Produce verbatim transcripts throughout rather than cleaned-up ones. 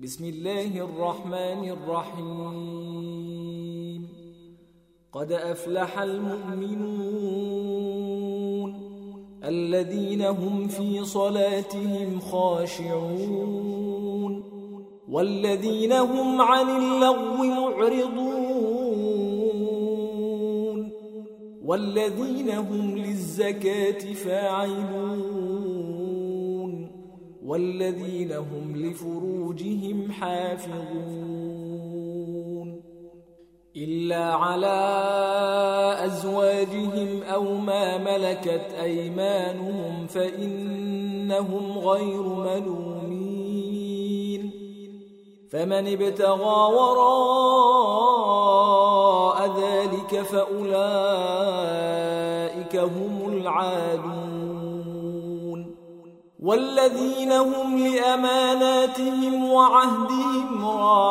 بسم الله الرحمن الرحيم. قد أفلح المؤمنون الذين هم في صلاتهم خاشعون والذين هم عن اللغو معرضون والذين هم للزكاة فاعلون والذين هم لفروجهم حافظون إلا على أزواجهم أو ما ملكت أيمانهم فإنهم غير ملومين. فمن ابتغى وراء ذلك فأولئك هم العادون والذين هم لأماناتهم وعهدهم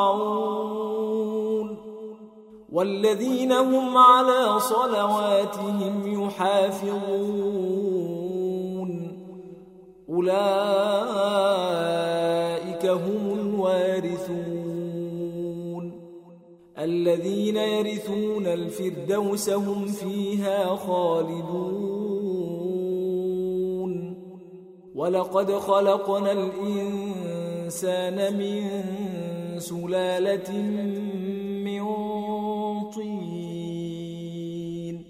راعون والذين هم على صلواتهم يحافظون أولئك هم الوارثون الذين يرثون الفردوس هم فيها خالدون. ولقد خلقنا الإنسان من سلالة من طين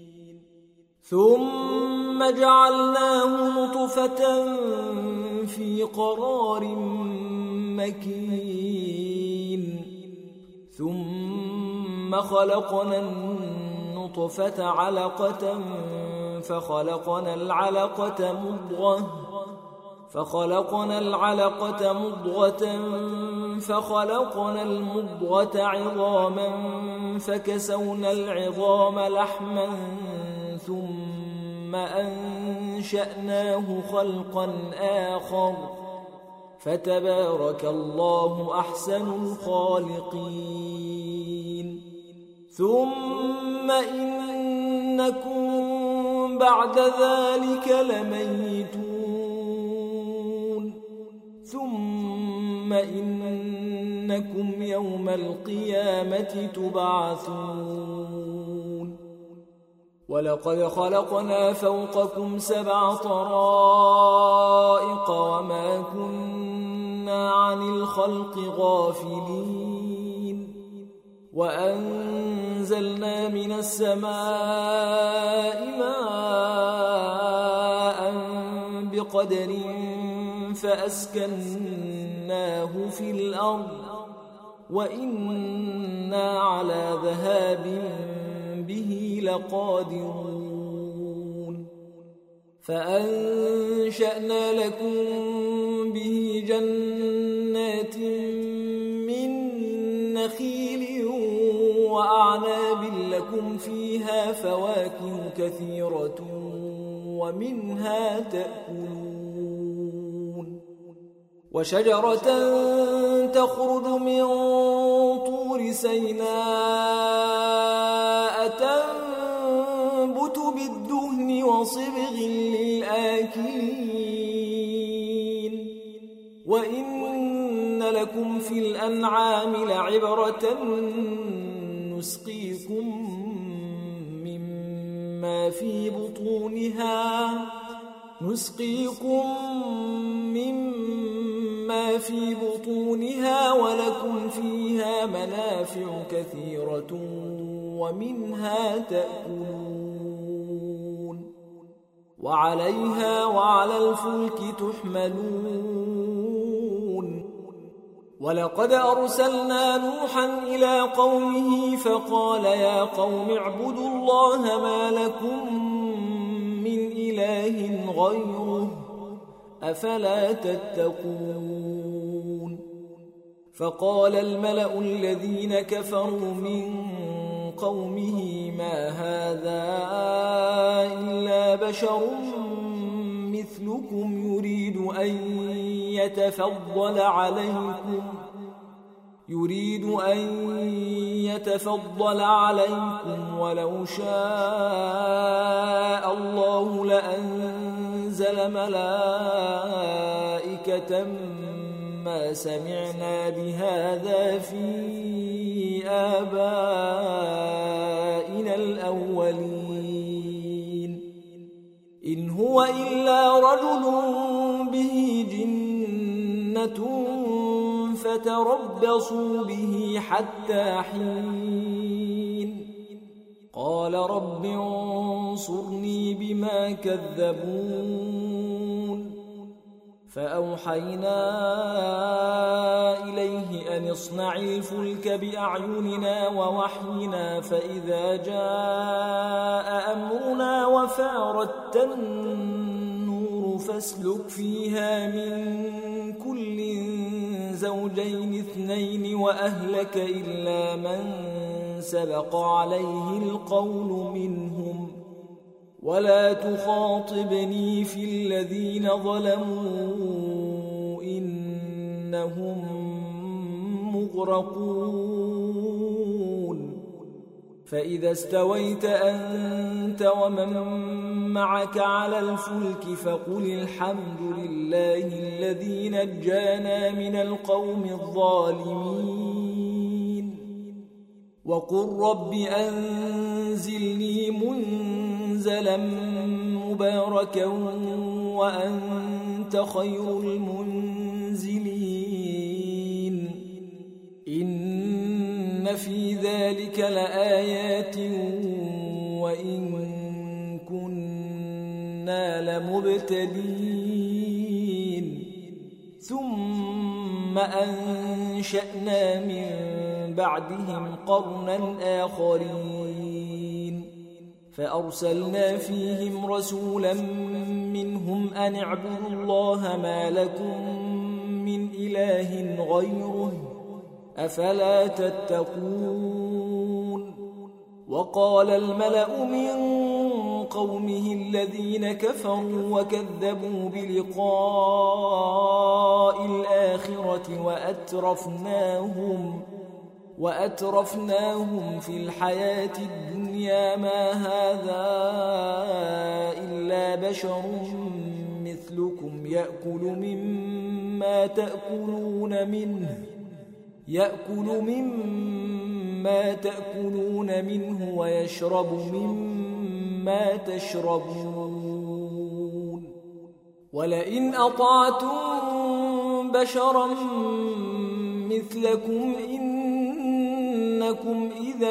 ثم جعلناه نطفة في قرار مكين ثم خلقنا النطفة علقة فخلقنا العلقة مضغة فخلقنا العلقة مضغة فخلقنا المضغة عظاما فكسونا العظام لحما ثم أنشأناه خلقا آخر فتبارك الله أحسن الخالقين. ثم إنكم بعد ذلك لميتون ثم إنكم يوم القيامة تبعثون. ولقد خلقنا فوقكم سبع طرائق وما كنا عن الخلق غافلين وأنزلنا من السماء ماء بقدر فأسكناه في الأرض وإنا على ذهاب به لقادرون. فأنشأنا لكم به جنات من نخيل وأعناب لكم فيها فواكه كثيرة ومنها تأكلون وشجرة تخرج من طور سيناء تنبت بالدهن وصبغ للآكلين وإن لكم في الأنعام لعبرة نسقيكم مما في بطونها نسقيكم مما في بطونها ولكم فيها منافع كثيرة ومنها تأكلون وعليها وعلى الفلك تحملون. ولقد أرسلنا نوحا إلى قومه فقال يا قوم اعبدوا الله ما لكم من إله غيره أفلا تتقون. فقال الملأ الذين كفروا من قومه ما هذا إلا بشر مثلكم يريد أن يتفضل عليكم يريد أن يتفضل عليكم ولو شاء الله لأنزل ملائكة ما سمعنا بهذا في آبائنا الأولين إن هو إلا رجل به جنة فتربصوا به حتى حين قال رب انصرني بما كذبون فأوحينا إليه أن اصنع الفلك بأعيننا ووحينا فإذا جاء أمرنا وفارت النور فاسلك فيها من كل زوجين اثنين وأهلك إلا من سبق عليه القول منهم ولا تخاطبني في الذين ظلموا إنهم مغرقون فإذا استويت أنت ومن معك على الفلك فقل الحمد لله الذي نجانا من القوم الظالمين وقل رب أنزلني منزلا مباركا وأنت خير المنزلين إن في ذلك لآيات وإن كنا لمبتلين ثم أنشأنا من بعدهم قرنا آخرين فأرسلنا فيهم رسولا منهم أن اعبدوا الله ما لكم من إله غيره أفلا تتقون وقال الملأ من قومه الذين كفروا وكذبوا بلقاء الآخرة وأترفناهم وأترفناهم في الحياة الدنيا ما هذا إلا بشر مثلكم يأكل مما تأكلون منه يأكل مما تأكلون منه ويشرب مما تشربون ولئن أطعتم بشرا مثلكم إنكم إذا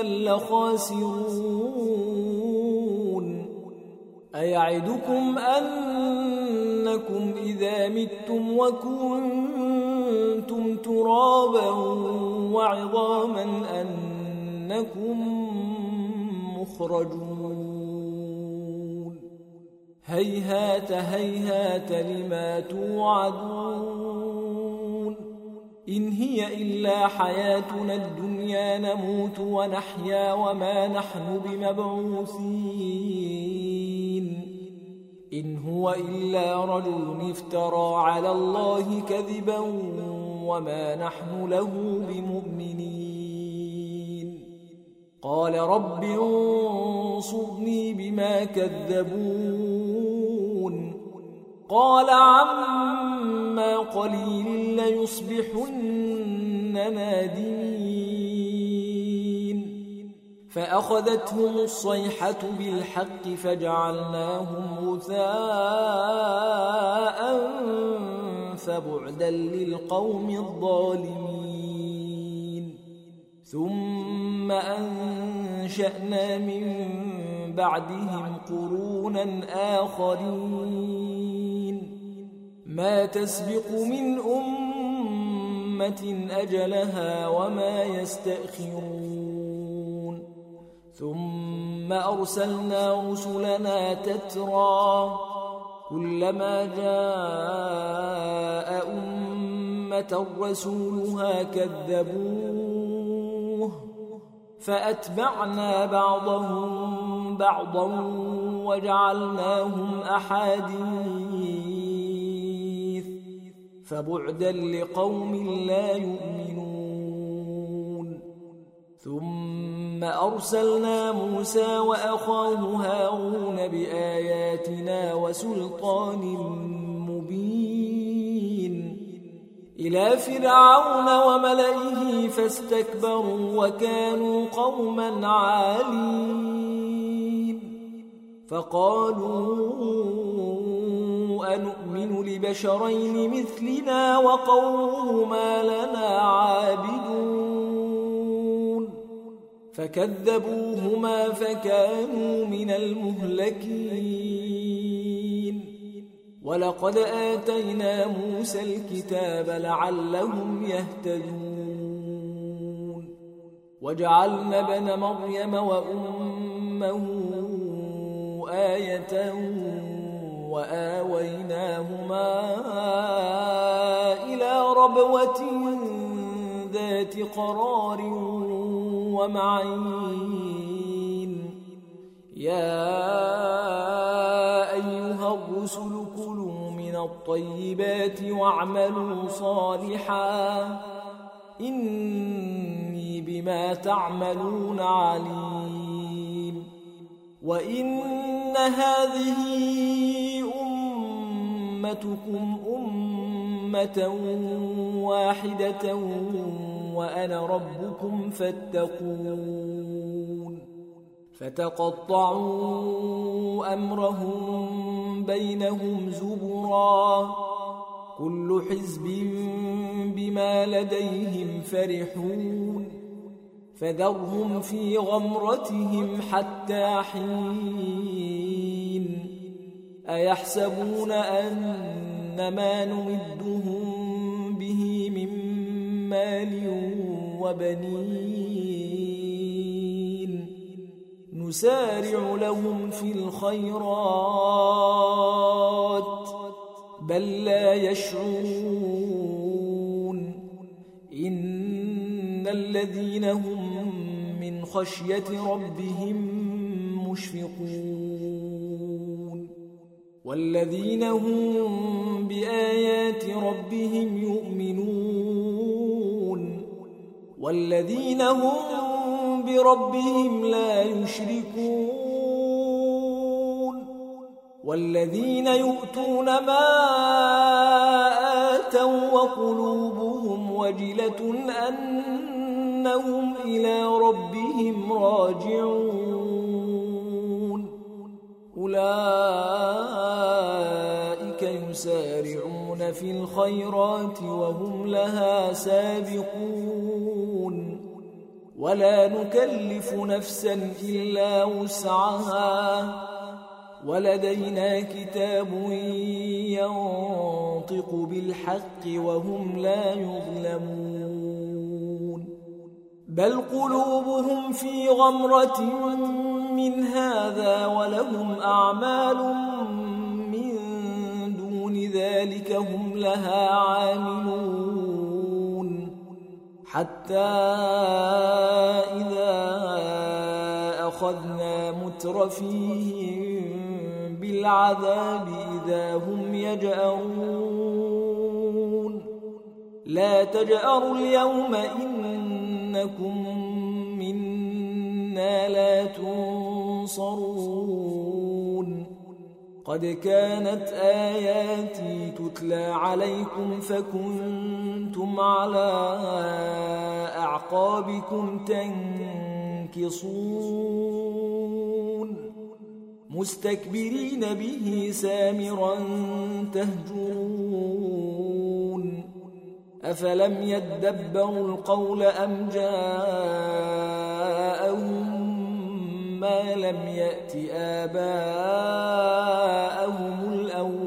لخاسرون أيعدكم أنكم إذا متم وكنتم ترابا وعظاما أنكم مخرجون هيهات هيهات لما توعدون إن هي إلا حياتنا الدنيا نموت ونحيا وما نحن بمبعوثين إن هو إلا رجل افترى على الله كذبا وما نحن له بمؤمنين قال رب انصرني بما كذبون قال عما قليل ليصبحن نادمين فأخذتهم الصيحة بالحق فجعلناهم غثاء فبعدا للقوم الظالمين ثم أنشأنا من بعدهم قرونا آخرين ما تسبق من أمة أجلها وما يستأخرون ثم أرسلنا رسلنا تترى كلما جاء أمة رسولها كذبوه فأتبعنا بعضهم بعضا وجعلناهم أحاديث فبعدا لقوم لا يؤمنون ثم أرسلنا موسى وأخاه هارون بآياتنا وسلطان مبين إلى فرعون وملئه فاستكبروا وكانوا قوما عالين فقالوا أنؤمن لبشرين مثلنا وقومهما لنا عابدون فكذبوهما فكانوا من المهلكين ولقد آتينا موسى الكتاب لعلهم يهتدون وجعلنا ابن مريم وأمه آية وآويناهما إلى ربوة ذات قرار ومعين يا أيها الرسل كلوا من الطيبات واعملوا صالحا إني بما تعملون عليم وإن هذه أمتكم أمة واحدة وأنا ربكم فاتقون فتقطعوا أمرهم بينهم زبرا كل حزب بما لديهم فرحون فذرهم في غمرتهم حتى حين أيحسبون أن ما نمدهم به من مال وبنين نسارع لهم في الخيرات بل لا يشعرون إن الذين هم من خشية ربهم مشفقون والذين هم بآيات ربهم يؤمنون والذين هم بربهم لا يشركون والذين يؤتون ما آتوا وقلوبهم وجلة أنهم إلى ربهم راجعون أولئك يسارعون في الخيرات وهم لها سابقون ولا نكلف نفسا إلا وسعها ولدينا كتاب ينطق بالحق وهم لا يظلمون بل قلوبهم في غمرة من هذا ولهم أعمال من دون ذلك هم لها عاملون حتى إذا أخذنا مترفيهم بالعذاب إذا هم يجأرون لا تجأروا اليوم إنكم منا لا تنصرون قد كانت آياتي تتلى عليكم فكنتم على أعقابكم تنكصون مستكبرين به سامرا تهجرون أفلم يدبروا القول أم جاءهم ما لم يأت آباءهم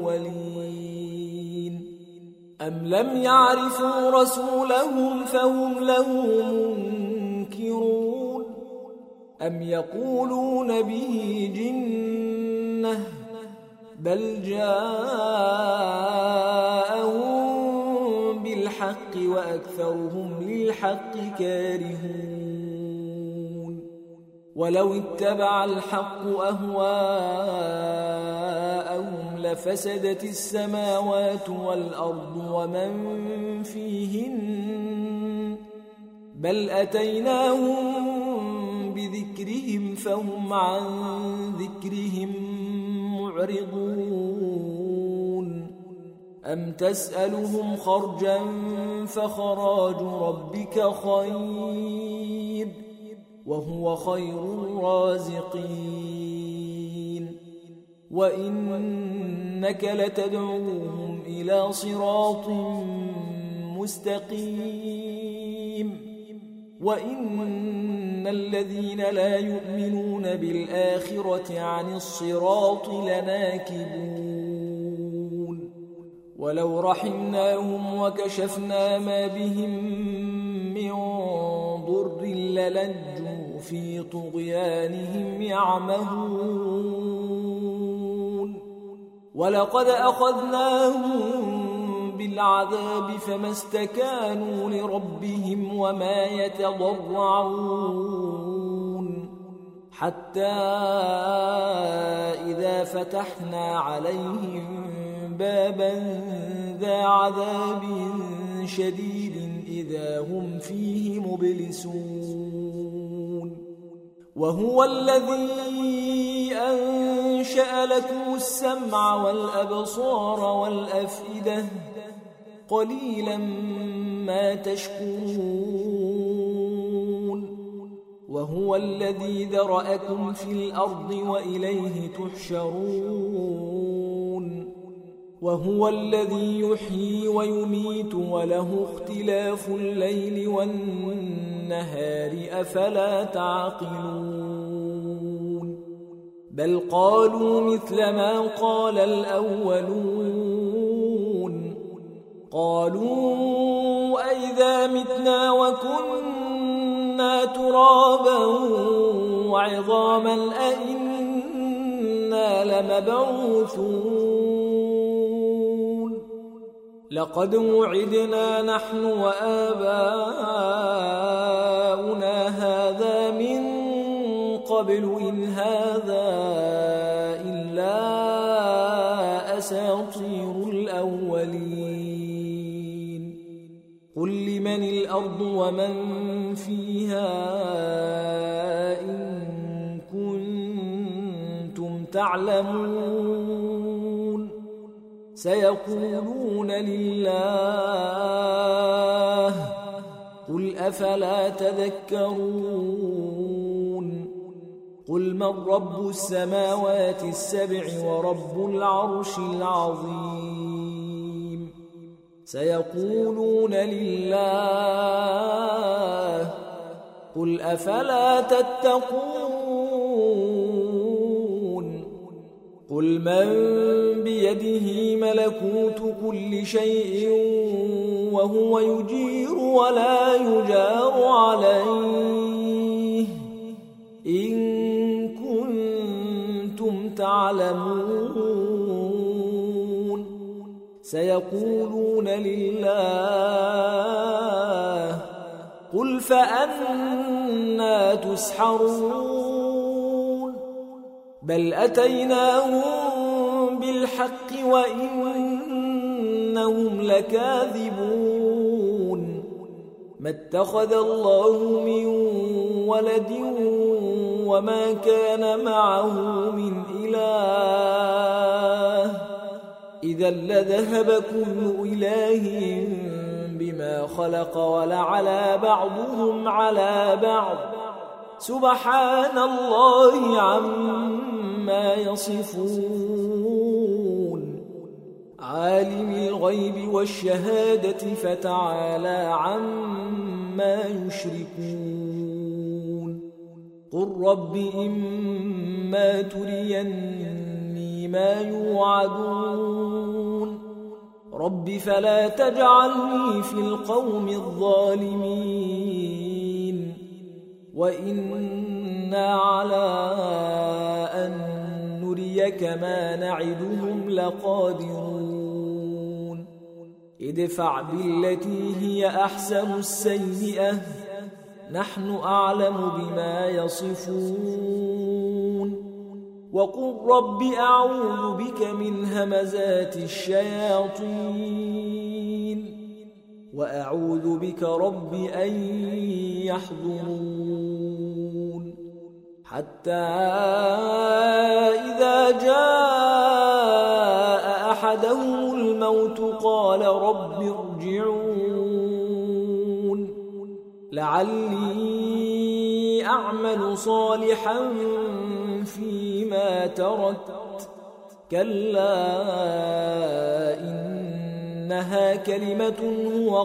الأولين أم لم يعرفوا رسولهم فهم له منكرون أم يقولون به جنة بل جاءهم بالحق وأكثرهم للحق كارهون ولو اتبع الحق أهواءهم لفسدت السماوات والأرض ومن فيهن بل أتيناهم بذكرهم فهم عن ذكرهم معرضون أم تسألهم خرجا فخراج ربك خير وهو خير الرازقين وإنك لتدعوهم إلى صراط مستقيم وإن الذين لا يؤمنون بالآخرة عن الصراط لناكبون ولو رحمناهم وكشفنا ما بهم من ضر للجوا في طغيانهم يعمهون ولقد أخذناهم بالعذاب فما استكانوا لربهم وما يتضرعون حتى إذا فتحنا عليهم بابا ذا عذاب شديد إذا هم فيه مبلسون وهو الذي أنشأ لكم السمع والأبصار والأفئدة قليلا ما تشكرون وهو الذي ذرأكم في الأرض وإليه تحشرون وهو الذي يحيي ويميت وله اختلاف الليل والنهار أفلا تعقلون بل قالوا مثل ما قال الأولون قالوا أئذا متنا وكنا ترابا وعظاما أئنا لمبعوثون لقد وعدنا نحن وآباؤنا هذا من قبل إن هذا إلا أساطير الأولين قل لمن الأرض ومن فيها إن كنتم تعلمون سيقولون لله قل أفلا تذكرون قل من رب السماوات السبع ورب العرش العظيم سيقولون لله قل أفلا تتقون قل من بيده ملكوت كل شيء وهو يجير ولا يجار عليه إن كنتم تعلمون سيقولون لله قل فأنى تسحرون بل أتيناهم بالحق وإنهم لكاذبون ما اتخذ الله من ولد وما كان معه من إله إذا لذهب كل إله بما خلق ولعلى بعضهم على بعض سبحان الله عما يصفون عالم الغيب والشهادة فتعالى عما يشركون قل رب إما تريني ما يوعدون رب فلا تجعلني في القوم الظالمين وإنا على أن نريك ما نعدهم لقادرون ادفع بالتي هي أحسن السيئة نحن أعلم بما يصفون وقل رب أعوذ بك من همزات الشياطين وأعوذ بك رب أن يحضرون حتى إذا جاء أحدهم الموت قال رب ارجعون لعلي أعمل صالحا فيما تركت كلا إنها كلمة هو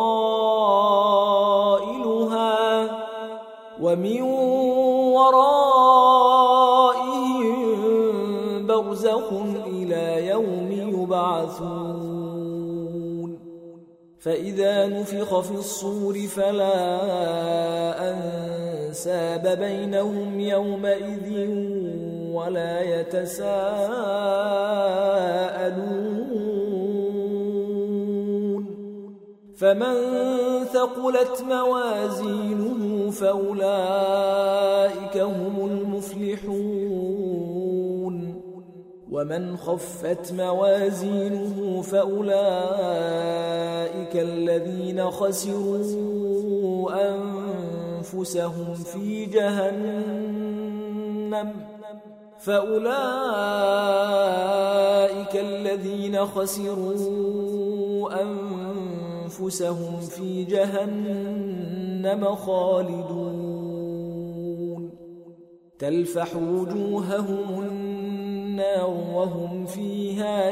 قائلها ومن ورائهم برزخ إلى يوم يبعثون فإذا نفخ في الصور فلا أنساب بينهم يومئذ ولا يتساءلون فمن ثقلت موازينه فأولئك هم المفلحون ومن خفت موازينه فأولئك الذين خسروا أنفسهم في جهنم فأولئك الذين خسروا أنفسهم في جهنم خالدون تلفح وجوههم النار وهم فيها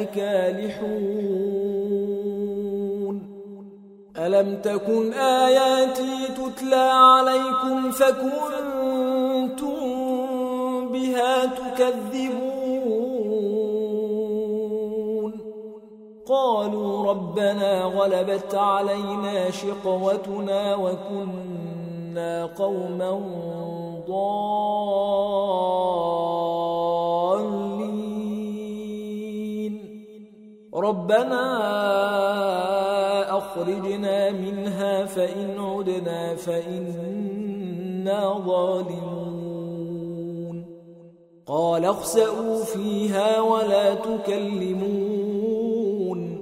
كالحون ألم تكن آياتي تتلى عليكم فكنتم بها تكذبون قالوا ربنا غلبت علينا شقوتنا وكنا قوما ضالين ربنا أخرجنا منها فإن عدنا فإنا ظالمون قال اخسئوا فيها ولا تكلمون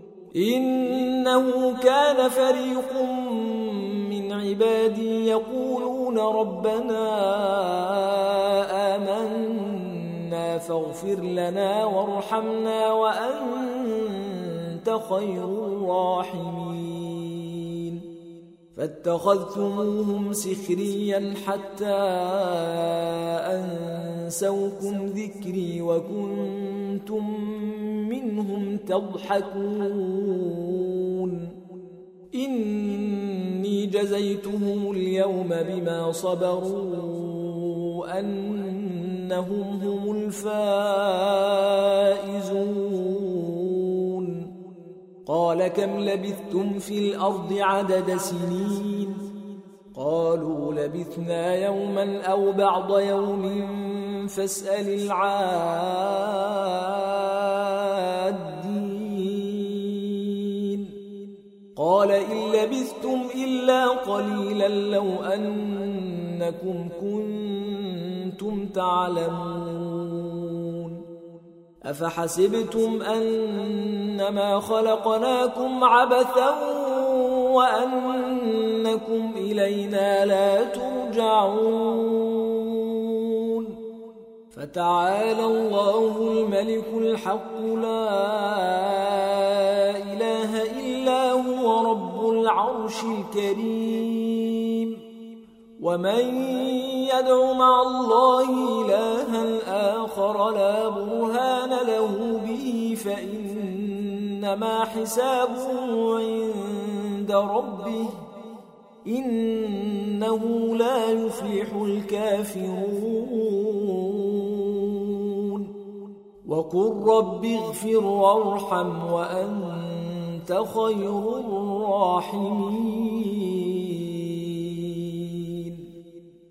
إنه كان فريق من عبادي يقولون ربنا آمنا فاغفر لنا وارحمنا وأنت خير الراحمين فاتخذتموهم سخريا حتى أنسوكم ذكري وكنتم منهم تضحكون إني جزيتهم اليوم بما صبروا أنهم هم الفائزون قال كم لبثتم في الأرض عدد سنين قالوا لبثنا يوما أو بعض يوم فاسأل العادين قال إن لبثتم إلا قليلا لو أنكم كنتم تعلمون أفحسبتم أنما خلقناكم عبثا وأنكم إلينا لا ترجعون فتعالى الله الملك الحق لا إله إلا هو رب العرش الكريم ومن يدع مع الله إلها آخر لا برهان له به فإنما حسابه عند ربه إنه لا يفلح الكافرون وقل رب اغفر وارحم وأنت خير الراحمين